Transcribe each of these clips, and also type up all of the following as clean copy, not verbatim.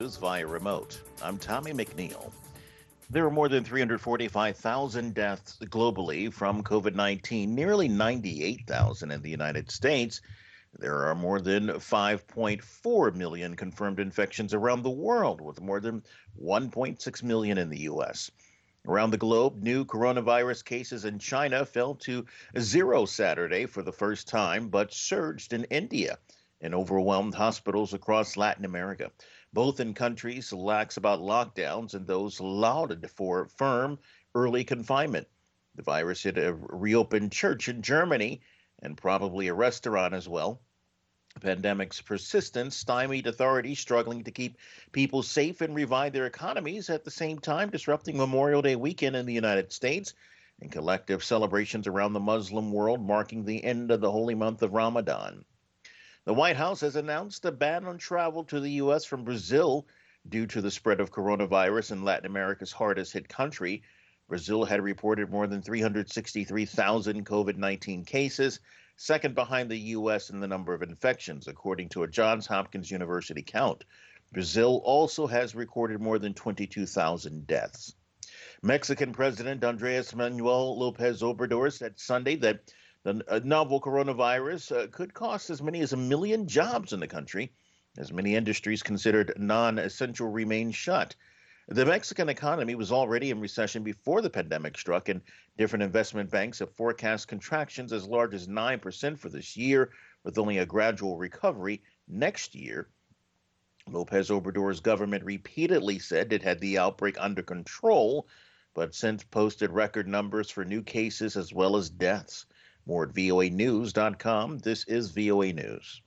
News via remote. I'm Tommy McNeil. There are more than 345,000 deaths globally from COVID 19, nearly 98,000 in the United States. There are more than 5.4 million confirmed infections around the world, with more than 1.6 million in the U.S. Around the globe, new coronavirus cases in China fell to zero Saturday for the first time, but surged in India and overwhelmed hospitals across Latin America. Both in countries lax about lockdowns and those lauded for firm early confinement. The virus hit a reopened church in Germany and probably a restaurant as well. The pandemic's persistence stymied authorities struggling to keep people safe and revive their economies, at the same time disrupting Memorial Day weekend in the United States and collective celebrations around the Muslim world, marking the end of the holy month of Ramadan. The White House has announced a ban on travel to the U.S. from Brazil due to the spread of coronavirus in Latin America's hardest hit country. Brazil had reported more than 363,000 COVID 19 cases, second behind the U.S. in the number of infections, according to a Johns Hopkins University count. Brazil also has recorded more than 22,000 deaths. Mexican President Andres Manuel Lopez Obrador said Sunday that the novel coronavirus could cost as many as 1 million jobs in the country, as many industries considered non-essential remain shut. The Mexican economy was already in recession before the pandemic struck, and different investment banks have forecast contractions as large as 9% for this year, with only a gradual recovery next year. Lopez Obrador's government repeatedly said it had the outbreak under control, but since posted record numbers for new cases as well as deaths. More at voanews.com. This is VOA News.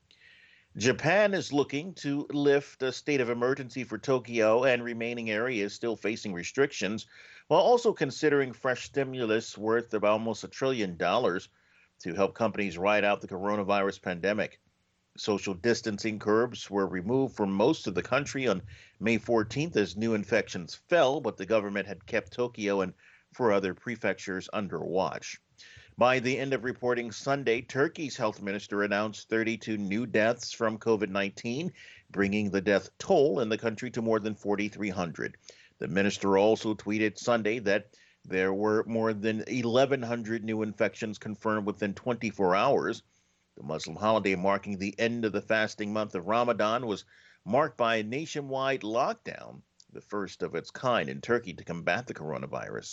Japan is looking to lift a state of emergency for Tokyo and remaining areas still facing restrictions, while also considering fresh stimulus worth of almost $1 trillion to help companies ride out the coronavirus pandemic. Social distancing curbs were removed from most of the country on May 14th as new infections fell, but the government had kept Tokyo and 4 other prefectures under watch. By the end of reporting Sunday, Turkey's health minister announced 32 new deaths from COVID 19, bringing the death toll in the country to more than 4,300. The minister also tweeted Sunday that there were more than 1,100 new infections confirmed within 24 hours. The Muslim holiday marking the end of the fasting month of Ramadan was marked by a nationwide lockdown, the first of its kind in Turkey to combat the coronavirus.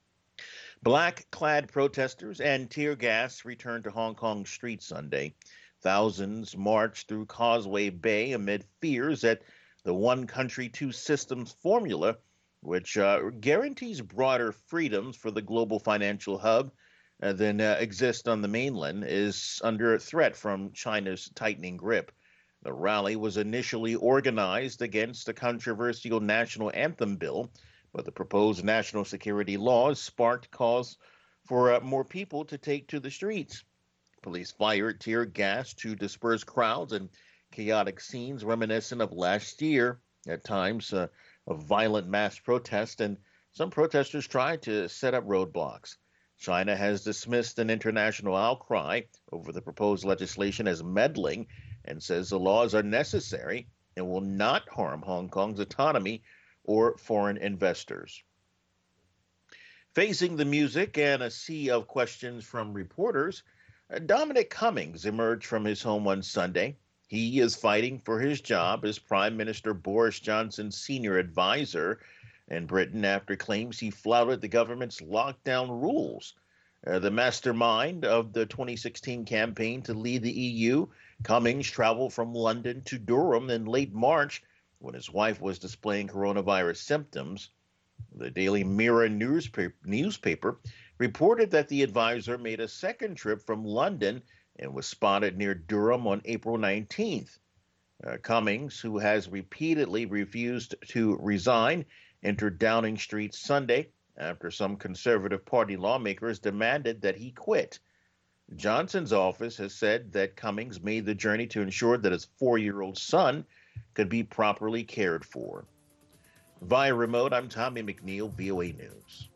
Black-clad protesters and tear gas returned to Hong Kong streets Sunday. Thousands marched through Causeway Bay amid fears that the one country, two systems formula, which guarantees broader freedoms for the global financial hub than exist on the mainland, is under threat from China's tightening grip. The rally was initially organized against a controversial national anthem bill, but the proposed national security laws sparked calls for more people to take to the streets. Police fired tear gas to disperse crowds and chaotic scenes reminiscent of last year, at times of violent mass protest, and some protesters tried to set up roadblocks. China has dismissed an international outcry over the proposed legislation as meddling and says the laws are necessary and will not harm Hong Kong's autonomy or foreign investors. Facing the music and a sea of questions from reporters, Dominic Cummings emerged from his home on Sunday. He is fighting for his job as Prime Minister Boris Johnson's senior advisor in Britain after claims he flouted the government's lockdown rules. The mastermind of the 2016 campaign to lead the EU, Cummings traveled from London to Durham in late March when his wife was displaying coronavirus symptoms. The Daily Mirror newspaper reported that the advisor made a second trip from London and was spotted near Durham on April 19th. Cummings, who has repeatedly refused to resign, entered Downing Street Sunday after some Conservative Party lawmakers demanded that he quit. Johnson's office has said that Cummings made the journey to ensure that his 4-year-old son could be properly cared for. Via remote, I'm Tommy McNeil, VOA News.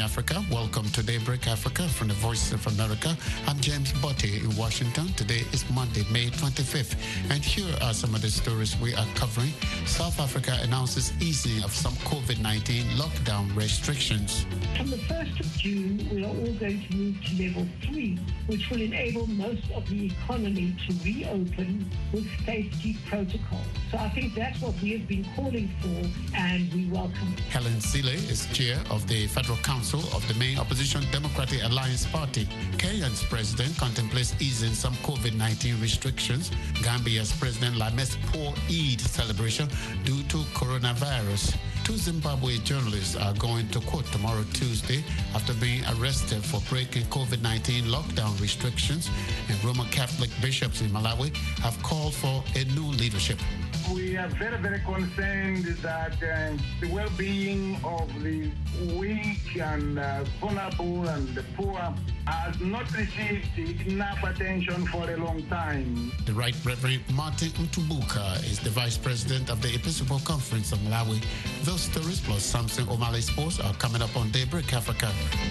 Africa. Welcome to Daybreak Africa from the Voice of America. I'm James Botti in Washington. Today is Monday, May 25th. And here are some of the stories we are covering. South Africa announces easing of some COVID-19 lockdown restrictions. From the 1st of June, we are all going to move to level 3, which will enable most of the economy to reopen with safety protocols. So I think that's what we have been calling for, and we welcome it. Helen Zille is chair of the Federal Council of the main opposition Democratic Alliance Party. Kenya's president contemplates easing some COVID-19 restrictions. Gambia's president laments poor Eid celebration due to coronavirus. 2 Zimbabwe journalists are going to court tomorrow, Tuesday, after being arrested for breaking COVID-19 lockdown restrictions. And Roman Catholic bishops in Malawi have called for a new leadership. We are very, very concerned that the well-being of the weak and vulnerable and the poor has not received enough attention for a long time. The Right Reverend Martin Mtubuka is the Vice President of the Episcopal Conference of Malawi. Those stories plus Samson O'Malley Sports are coming up on Daybreak Africa.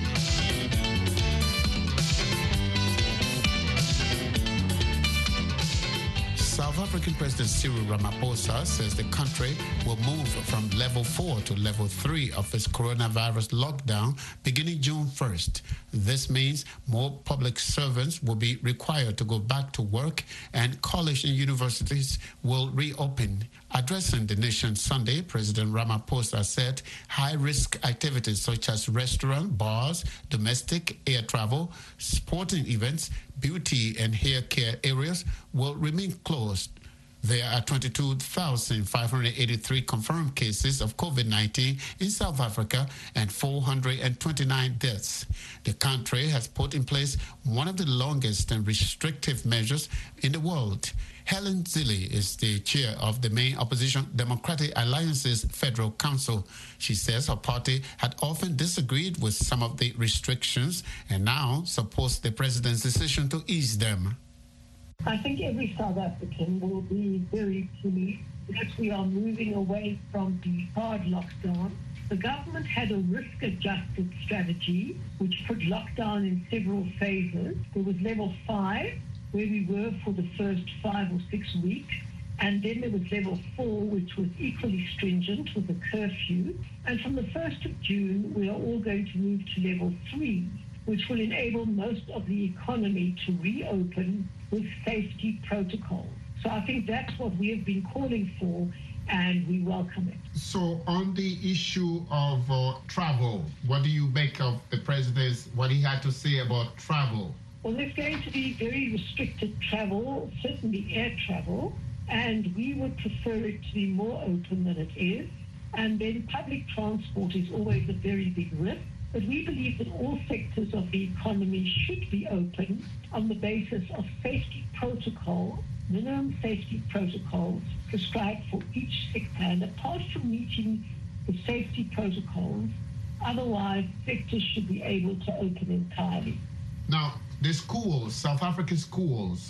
South African President Cyril Ramaphosa says the country will move from level 4 to level 3 of its coronavirus lockdown beginning June 1st. This means more public servants will be required to go back to work and college and universities will reopen. Addressing the nation Sunday, President Ramaphosa said high-risk activities such as restaurant, bars, domestic air travel, sporting events, beauty and hair care areas will remain closed. There are 22,583 confirmed cases of COVID-19 in South Africa and 429 deaths. The country has put in place one of the longest and restrictive measures in the world. Helen Zille is the chair of the main opposition Democratic Alliance's Federal Council. She says her party had often disagreed with some of the restrictions and now supports the president's decision to ease them. I think every South African will be very pleased that we are moving away from the hard lockdown. The government had a risk-adjusted strategy which put lockdown in several phases. There was level 5, where we were for the first 5 or 6 weeks, and then there was level 4, which was equally stringent with a curfew. And from the 1st of June, we are all going to move to level 3, which will enable most of the economy to reopen with safety protocols. So I think that's what we have been calling for, and we welcome it. So on the issue of travel, what do you make of the president's, what he had to say about travel? Well, there's going to be very restricted travel, certainly air travel, and we would prefer it to be more open than it is. And then public transport is always a very big risk. But we believe that all sectors of the economy should be open on the basis of safety protocol, minimum safety protocols prescribed for each sector. And apart from meeting the safety protocols, otherwise sectors should be able to open entirely. Now, the schools, South African schools,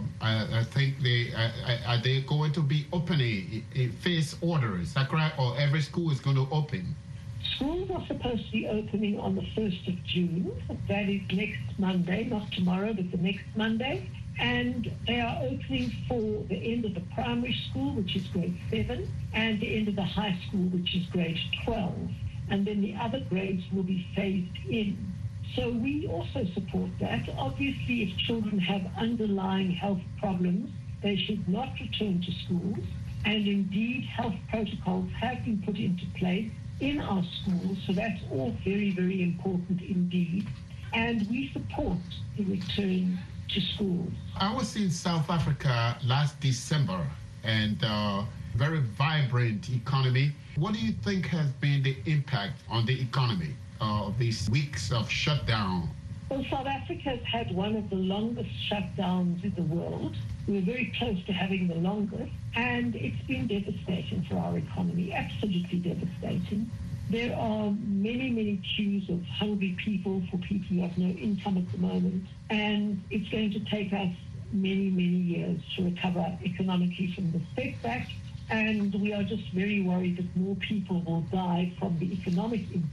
I think are they going to be opening in phase orders? Is that correct? Or every school is going to open? Schools are supposed to be opening on the 1st of June. That is next Monday, not tomorrow, but the next Monday. And they are opening for the end of the primary school, which is grade 7, and the end of the high school, which is grade 12. And then the other grades will be phased in. So we also support that. Obviously, if children have underlying health problems, they should not return to schools. And indeed, health protocols have been put into place in our schools, so that's all very, very important indeed. And we support the return to schools. I was in South Africa last December, and very vibrant economy. What do you think has been the impact on the economy of these weeks of shutdown? Well, South Africa has had one of the longest shutdowns in the world. We're very close to having the longest, and it's been devastating for our economy, absolutely devastating. There are many, many queues of hungry people, for people who have no income at the moment, and it's going to take us many, many years to recover economically from the setback, and we are just very worried that more people will die from the economic impact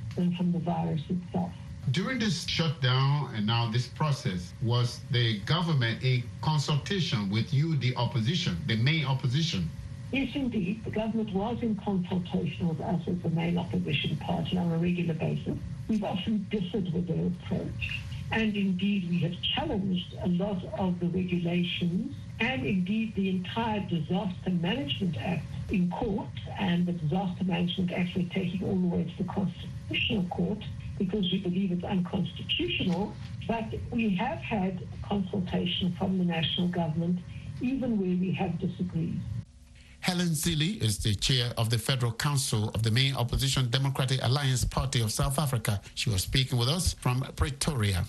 than from the virus itself. During this shutdown and now this process, was the government in consultation with you, the opposition, the main opposition? Yes, indeed. The government was in consultation with us as the main opposition party on a regular basis. We've often differed with their approach. And indeed, we have challenged a lot of the regulations and indeed the entire Disaster Management Act in court. And the Disaster Management Act we're taking all the way to the Constitutional Court because we believe it's unconstitutional. But we have had consultation from the national government, even where we have disagreed. Helen Zille is the chair of the Federal Council of the main opposition Democratic Alliance Party of South Africa. She was speaking with us from Pretoria.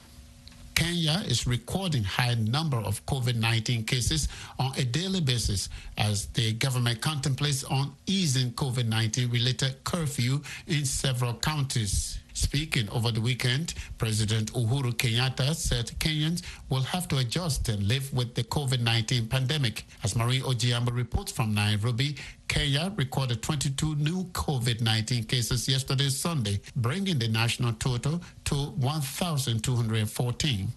Kenya is recording high number of COVID-19 cases on a daily basis as the government contemplates on easing COVID-19 related curfew in several counties. Speaking over the weekend, President Uhuru Kenyatta said Kenyans will have to adjust and live with the COVID-19 pandemic. As Marie Ojiambo reports from Nairobi, Kenya recorded 22 new COVID-19 cases yesterday, Sunday, bringing the national total to 1,214.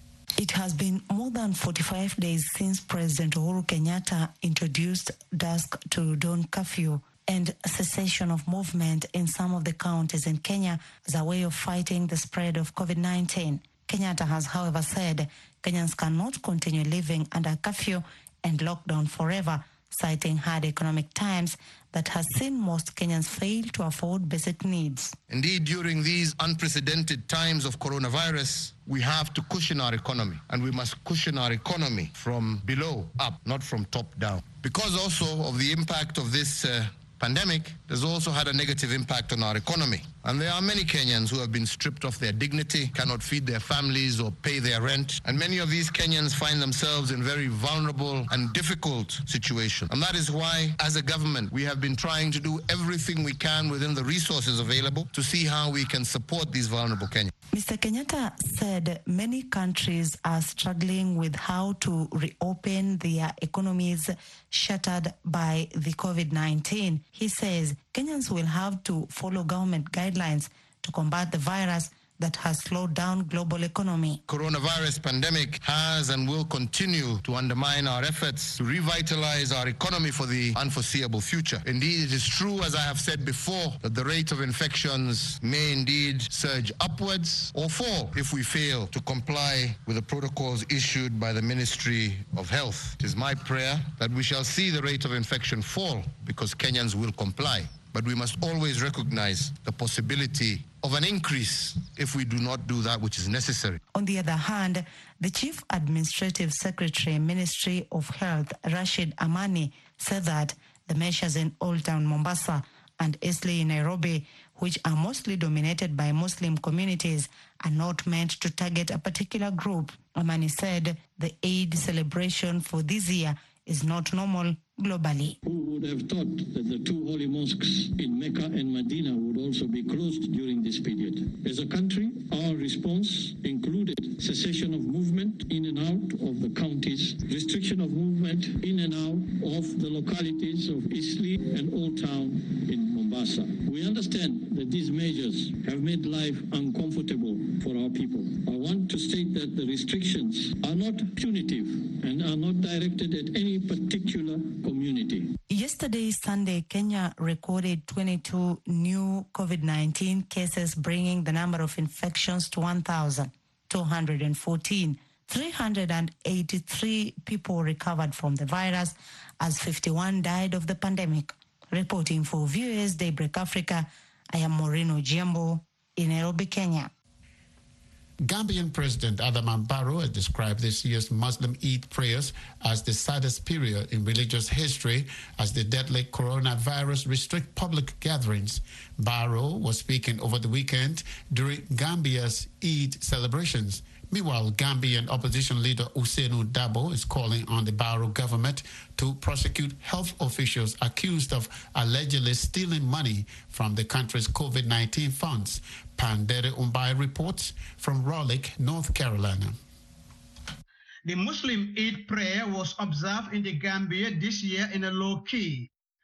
It has been more than 45 days since President Uhuru Kenyatta introduced dusk to dawn curfew and cessation of movement in some of the counties in Kenya as a way of fighting the spread of COVID-19. Kenyatta has, however, said Kenyans cannot continue living under curfew and lockdown forever, citing hard economic times that has seen most Kenyans fail to afford basic needs. Indeed, during these unprecedented times of coronavirus, we have to cushion our economy, and we must cushion our economy from below up, not from top down. Because also of the impact of this pandemic, has also had a negative impact on our economy. And there are many Kenyans who have been stripped of their dignity, cannot feed their families or pay their rent. And many of these Kenyans find themselves in very vulnerable and difficult situations. And that is why, as a government, we have been trying to do everything we can within the resources available to see how we can support these vulnerable Kenyans. Mr. Kenyatta said many countries are struggling with how to reopen their economies shattered by the COVID-19. He says Kenyans will have to follow government guidelines to combat the virus that has slowed down global economy. Coronavirus pandemic has and will continue to undermine our efforts to revitalize our economy for the unforeseeable future. Indeed, it is true, as I have said before, that the rate of infections may indeed surge upwards or fall if we fail to comply with the protocols issued by the Ministry of Health. It is my prayer that we shall see the rate of infection fall because Kenyans will comply. But we must always recognize the possibility of an increase if we do not do that which is necessary. On the other hand, the Chief Administrative Secretary, Ministry of Health, Rashid Amani, said that the measures in Old Town Mombasa and Eastleigh in Nairobi, which are mostly dominated by Muslim communities, are not meant to target a particular group. Amani said the Eid celebration for this year is not normal globally. Who would have thought that the two holy mosques in Mecca and Medina would also be closed during this period? As a country, our response included cessation of movement in and out of the counties, restriction of movement in and out of the localities of Eastleigh and Old Town in Mombasa. We understand that these measures have made life uncomfortable for our people. I want to state that the restrictions are not punitive and are not directed at any particular community. Yesterday, Sunday, Kenya recorded 22 new COVID-19 cases, bringing the number of infections to 1,214. 383 people recovered from the virus, as 51 died of the pandemic. Reporting for Viewers Daybreak Africa, I am Maureen Ojiambo in Nairobi, Kenya. Gambian President Adama Barrow has described this year's Muslim Eid prayers as the saddest period in religious history as the deadly coronavirus restrict public gatherings. Barrow was speaking over the weekend during Gambia's Eid celebrations. Meanwhile, Gambian opposition leader Ousainou Darboe is calling on the Barrow government to prosecute health officials accused of allegedly stealing money from the country's COVID-19 funds. Pandere Umbai reports from Raleigh, North Carolina. The Muslim Eid prayer was observed in the Gambia this year in a low key.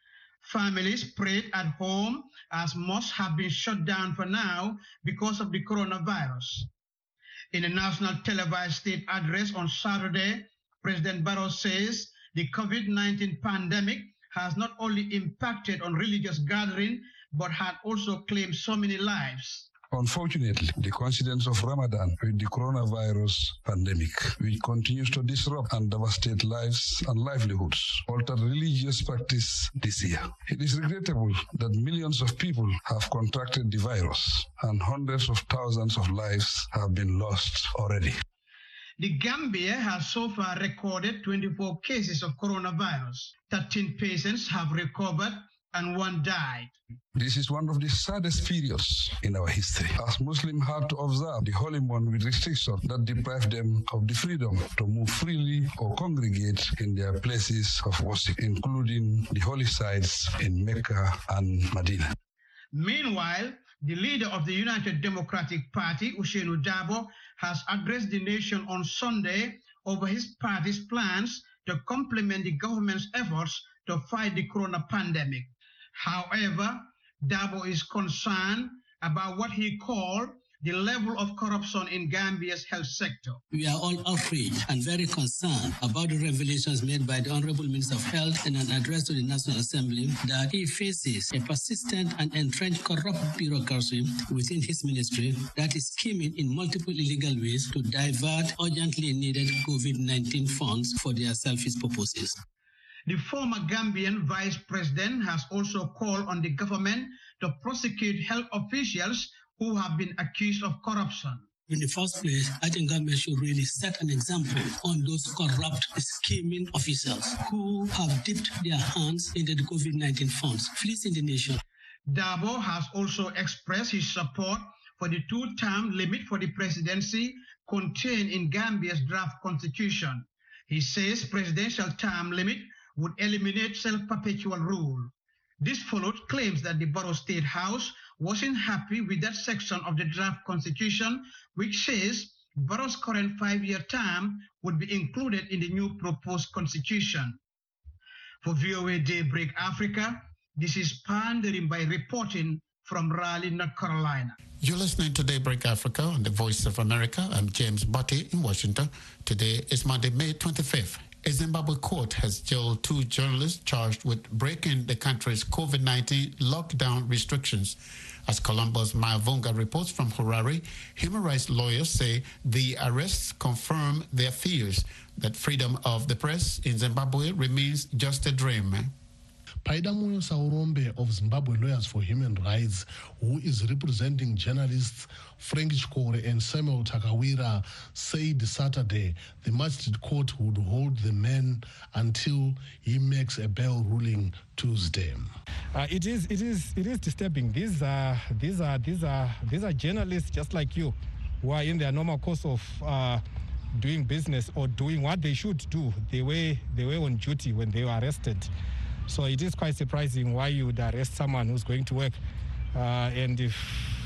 Families prayed at home as mosques have been shut down for now because of the coronavirus. In a national televised state address on Saturday, President Barrow says the COVID-19 pandemic has not only impacted on religious gathering, but had also claimed so many lives. Unfortunately, the coincidence of Ramadan with the coronavirus pandemic, which continues to disrupt and devastate lives and livelihoods, altered religious practice this year. It is regrettable that millions of people have contracted the virus and hundreds of thousands of lives have been lost already. The Gambia has so far recorded 24 cases of coronavirus. 13 patients have recovered and 1 died. This is one of the saddest periods in our history, as Muslims had to observe the holy month with restrictions that deprive them of the freedom to move freely or congregate in their places of worship, including the holy sites in Mecca and Medina. Meanwhile, the leader of the United Democratic Party, Ousainou Darboe, has addressed the nation on Sunday over his party's plans to complement the government's efforts to fight the corona pandemic. However, Darboe is concerned about what he called the level of corruption in Gambia's health sector. We are all outraged and very concerned about the revelations made by the Honorable Minister of Health in an address to the National Assembly that he faces a persistent and entrenched corrupt bureaucracy within his ministry that is scheming in multiple illegal ways to divert urgently needed COVID-19 funds for their selfish purposes. The former Gambian vice president has also called on the government to prosecute health officials who have been accused of corruption. In the first place, I think government should really set an example on those corrupt, scheming officials who have dipped their hands into the COVID-19 funds, fleecing the nation. Darboe has also expressed his support for the 2-term limit for the presidency contained in Gambia's draft constitution. He says presidential term limit would eliminate self-perpetual rule. This followed claims that the Barrow State House wasn't happy with that section of the draft constitution, which says Barrow's current 5-year term would be included in the new proposed constitution. For VOA Daybreak Africa, this is Pandering by reporting from Raleigh, North Carolina. You're listening to Daybreak Africa on the Voice of America. I'm James Botti in Washington. Today is Monday, May 25th. A Zimbabwe court has jailed 2 journalists charged with breaking the country's COVID-19 lockdown restrictions. As Columbo's Mayavunga reports from Harare, human rights lawyers say the arrests confirm their fears that freedom of the press in Zimbabwe remains just a dream. Paidamoyo Saurombe of Zimbabwe Lawyers for Human Rights, who is representing journalists Frank Chikore and Samuel Takawira, said Saturday the magistrate court would hold the man until he makes a bail ruling Tuesday. It is disturbing. These are journalists just like you, who are in their normal course of doing business or doing what they should do. They were on duty when they were arrested. So it is quite surprising why you would arrest someone who's going to work, and if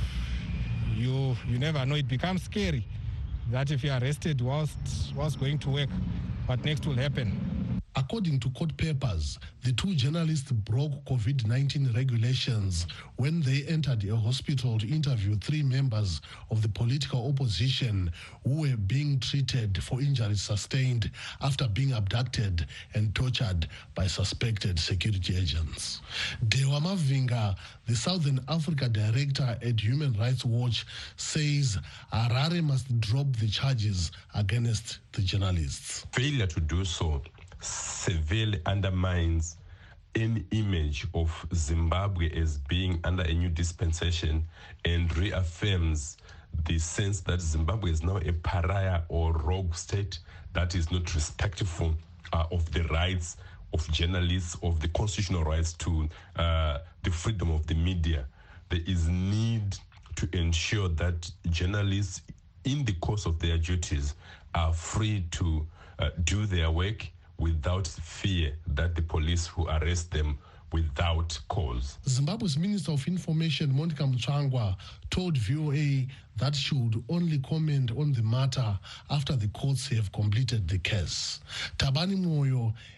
you never know, it becomes scary that if you're arrested whilst going to work, what next will happen? According to court papers, the 2 journalists broke COVID-19 regulations when they entered a hospital to interview 3 members of the political opposition who were being treated for injuries sustained after being abducted and tortured by suspected security agents. Dewa Mavinga, the Southern Africa director at Human Rights Watch, says Harare must drop the charges against the journalists. Failure to do so severely undermines any image of Zimbabwe as being under a new dispensation and reaffirms the sense that Zimbabwe is now a pariah or rogue state that is not respectful of the rights of journalists, of the constitutional rights to the freedom of the media. There is need to ensure that journalists, in the course of their duties, are free to do their work without fear that the police will arrest them without cause. Zimbabwe's Minister of Information, Monica Mutsvangwa, told VOA that she would only comment on the matter after the courts have completed the case. Tabani Moyo,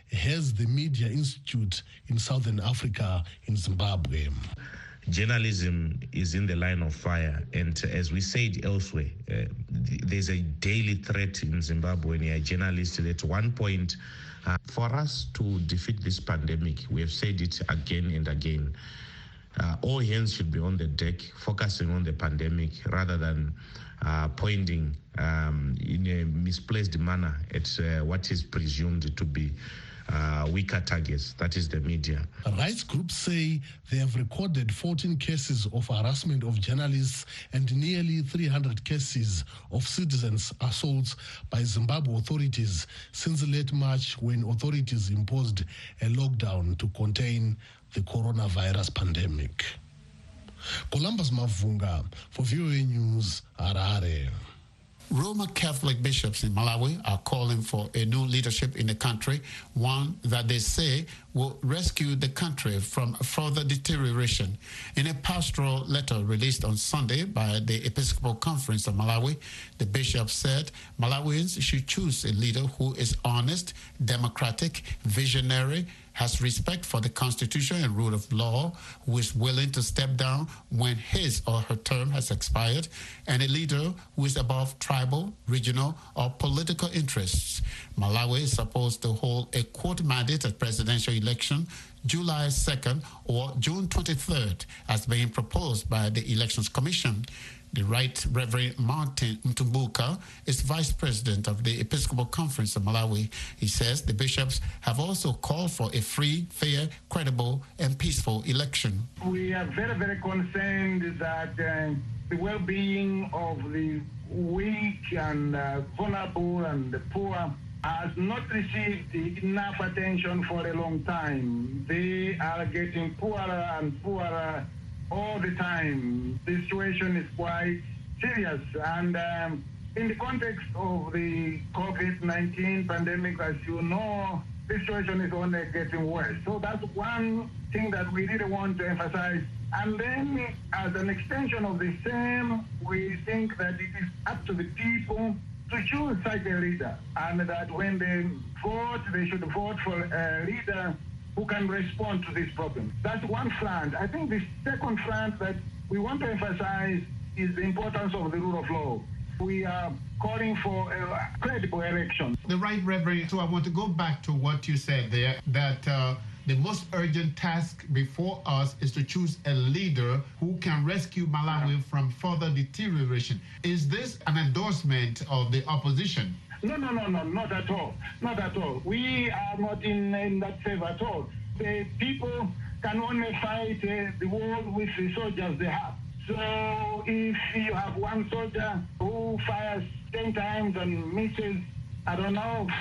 has the Media Institute in Southern Africa in Zimbabwe. Journalism is in the line of fire, and as we said elsewhere, there's a daily threat in Zimbabwe when you're a journalist. At one point, for us to defeat this pandemic, we have said it again and again, all hands should be on the deck, focusing on the pandemic rather than pointing in a misplaced manner at what is presumed to be weaker targets, that is the media. Rights groups say they have recorded 14 cases of harassment of journalists and nearly 300 cases of citizens' assaults by Zimbabwe authorities since late March, when authorities imposed a lockdown to contain the coronavirus pandemic. Columbus Mavunga for VOA News, Harare. Roman Catholic bishops in Malawi are calling for a new leadership in the country, one that they say will rescue the country from further deterioration. In a pastoral letter released on Sunday by the Episcopal Conference of Malawi, the bishop said Malawians should choose a leader who is honest, democratic, visionary, has respect for the Constitution and rule of law, who is willing to step down when his or her term has expired, and a leader who is above tribal, regional, or political interests. Malawi is supposed to hold a quote-mandated presidential election July 2nd or June 23rd, as being proposed by the Elections Commission. The Right Reverend Martin Mtumbuka is Vice President of the Episcopal Conference of Malawi. He says the bishops have also called for a free, fair, credible, and peaceful election. We are very, very concerned that the well-being of the weak and vulnerable and the poor has not received enough attention for a long time. They are getting poorer and poorer all the time. The situation is quite serious, and in the context of the COVID-19 pandemic, as you know, the situation is only getting worse. So that's one thing that we really want to emphasize. And then, as an extension of the same, we think that it is up to the people to choose such a leader, and that when they vote, they should vote for a leader who can respond to this problem. That's one front. I think the second front that we want to emphasize is the importance of the rule of law. We are calling for a credible election. The Right Reverend, so I want to go back to what you said there, that the most urgent task before us is to choose a leader who can rescue Malawi from further deterioration. Is this an endorsement of the opposition? No, not at all. Not at all. We are not in that favor at all. The people can only fight the war with the soldiers they have. So if you have one soldier who fires 10 times and misses, 4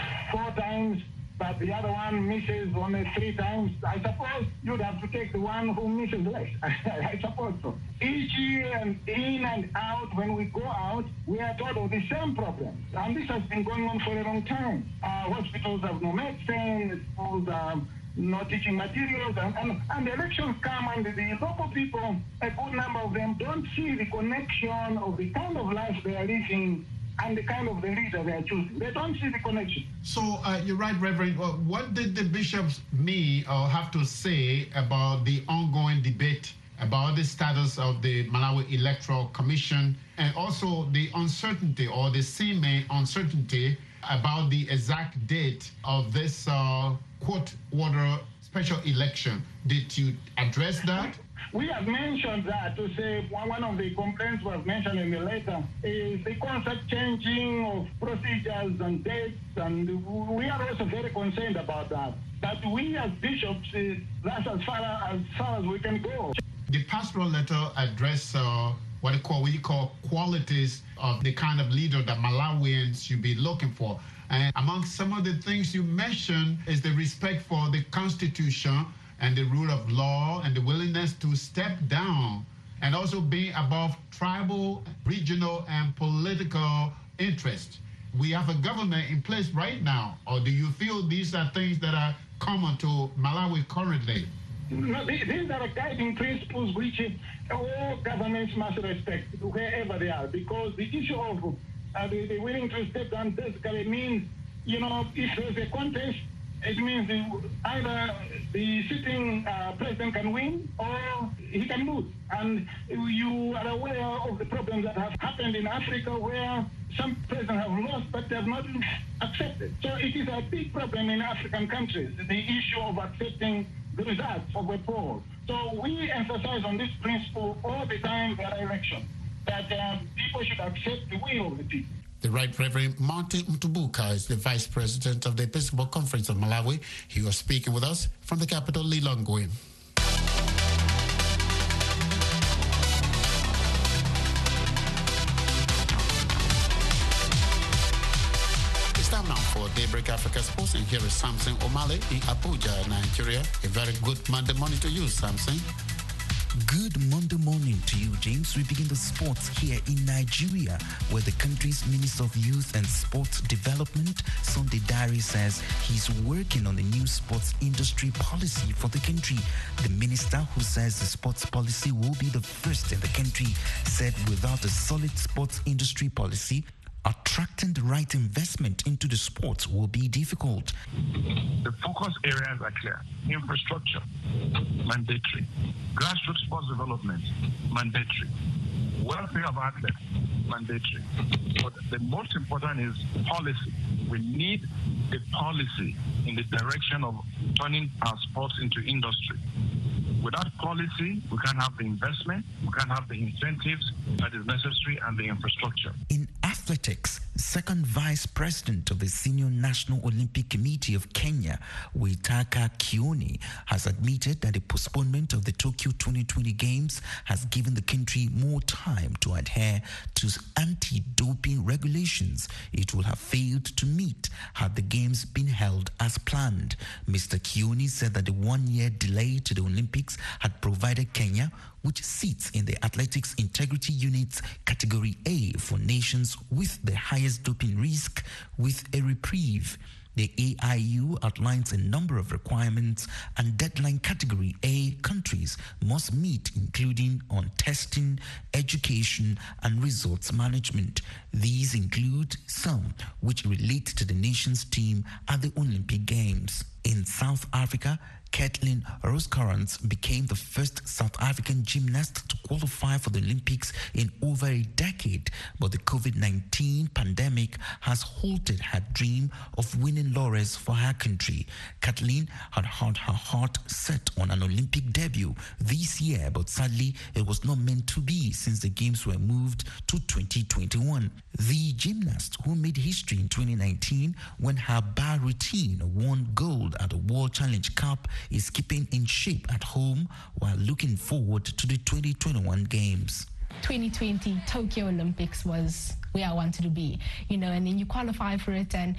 times, but the other one misses only 3 times, I suppose you'd have to take the one who misses less. I suppose so. Each year and in and out, when we go out, we are told of the same problem. And this has been going on for a long time. Hospitals have no medicine, schools are no teaching materials, and the elections come, and the local people, a good number of them, don't see the connection of the kind of life they are living and the kind of the leader they are choosing. They don't see the connection. So you're right, Reverend. What did the bishops mean or have to say about the ongoing debate about the status of the Malawi Electoral Commission, and also the uncertainty or the seeming uncertainty about the exact date of this court order special election? Did you address that? We have mentioned that to say one of the complaints was mentioned in the letter is the constant changing of procedures and dates, and we are also very concerned about that. But we as bishops, that's as far as we can go. The pastoral letter addressed what we call qualities of the kind of leader that Malawians should be looking for. And among some of the things you mentioned is the respect for the Constitution and the rule of law, and the willingness to step down, and also being above tribal, regional, and political interests. We have a government in place right now, or do you feel these are things that are common to Malawi currently? No, these are guiding principles which all governments must respect, wherever they are, because the issue of the willing to step down basically means, if there's a contest, it means either the sitting president can win or he can lose. And you are aware of the problems that have happened in Africa where some presidents have lost, but they have not accepted. So it is a big problem in African countries, the issue of accepting the results of a poll. So we emphasize on this principle all the time at election, that people should accept the will of the people. The Right Reverend Martin Mtubuka is the Vice President of the Episcopal Conference of Malawi. He was speaking with us from the capital, Lilongwe. It's time now for Daybreak Africa Sports, and here is Samson Omale in Abuja, Nigeria. A very good Monday morning to you, Samson. Good Monday morning to you, James. We begin the sports here in Nigeria, where the country's Minister of Youth and Sports Development, Sunday Dare, says he's working on the new sports industry policy for the country. The minister, who says the sports policy will be the first in the country, said without a solid sports industry policy, attracting the right investment into the sports will be difficult. The focus areas are clear. Infrastructure, mandatory. Grassroots sports development, mandatory. Welfare of athletes, mandatory. But the most important is policy. We need a policy in the direction of turning our sports into industry. Without policy, we can't have the investment, we can't have the incentives that is necessary, and the infrastructure. In athletics, second vice president of the Senior National Olympic Committee of Kenya, Waitaka Kioni, has admitted that the postponement of the Tokyo 2020 Games has given the country more time to adhere to anti-doping regulations it would have failed to meet had the Games been held as planned. Mr. Kioni said that the one-year delay to the Olympics had provided Kenya, which sits in the Athletics Integrity Unit's Category A for nations with the highest doping risk, with a reprieve. The AIU outlines a number of requirements and deadline Category A countries must meet, including on testing, education, and results management. These include some which relate to the nation's team at the Olympic Games. In South Africa, Kathleen Rosecrans became the first South African gymnast to qualify for the Olympics in over a decade, but the COVID-19 pandemic has halted her dream of winning laurels for her country. Kathleen had had her heart set on an Olympic debut this year, but sadly it was not meant to be since the Games were moved to 2021. The gymnast, who made history in 2019 when her bar routine won gold at the World Challenge Cup, is keeping in shape at home while looking forward to the 2021 Games. 2020 Tokyo Olympics was where I wanted to be, and then you qualify for it and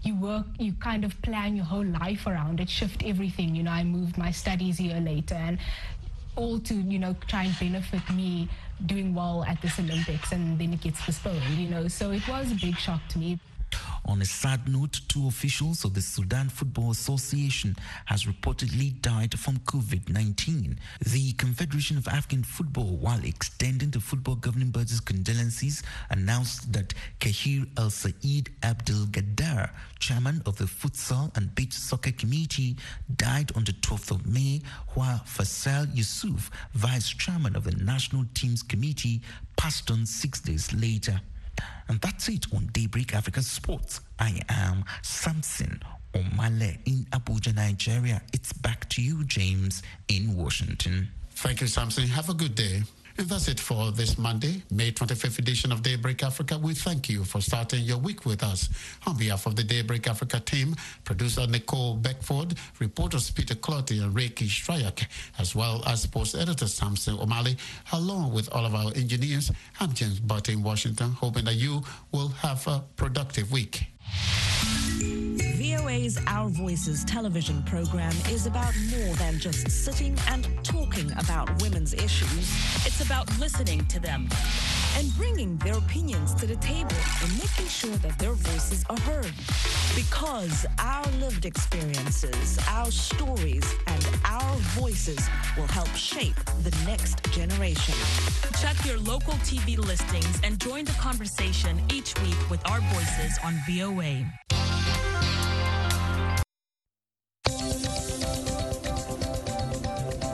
you kind of plan your whole life around it, shift everything. I moved my studies a year later, and all to, try and benefit me doing well at this Olympics, and then it gets postponed, so it was a big shock to me. On a sad note, 2 officials of the Sudan Football Association has reportedly died from COVID-19. The Confederation of African Football, while extending the football governing body's condolences, announced that Kahir El Said Abdel Gaddar, chairman of the Futsal and Beach Soccer Committee, died on the 12th of May, while Faisal Yusuf, vice chairman of the National Teams Committee, passed on 6 days later. And that's it on Daybreak Africa Sports. I am Samson Omale in Abuja, Nigeria. It's back to you, James, in Washington. Thank you, Samson. Have a good day. And that's it for this Monday, May 25th edition of Daybreak Africa. We thank you for starting your week with us. On behalf of the Daybreak Africa team, producer Nicole Beckford, reporters Peter Clotty and Reiki Shryak, as well as sports editor Samson Omale, along with all of our engineers, I'm James Butt in Washington, hoping that you will have a productive week. VOA's Our Voices television program is about more than just sitting and talking about women's issues. It's about listening to them and bringing their opinions to the table and making sure that their voices are heard. Because our lived experiences, our stories, and our voices will help shape the next generation. Check your local TV listings and join the conversation each week with Our Voices on VOA.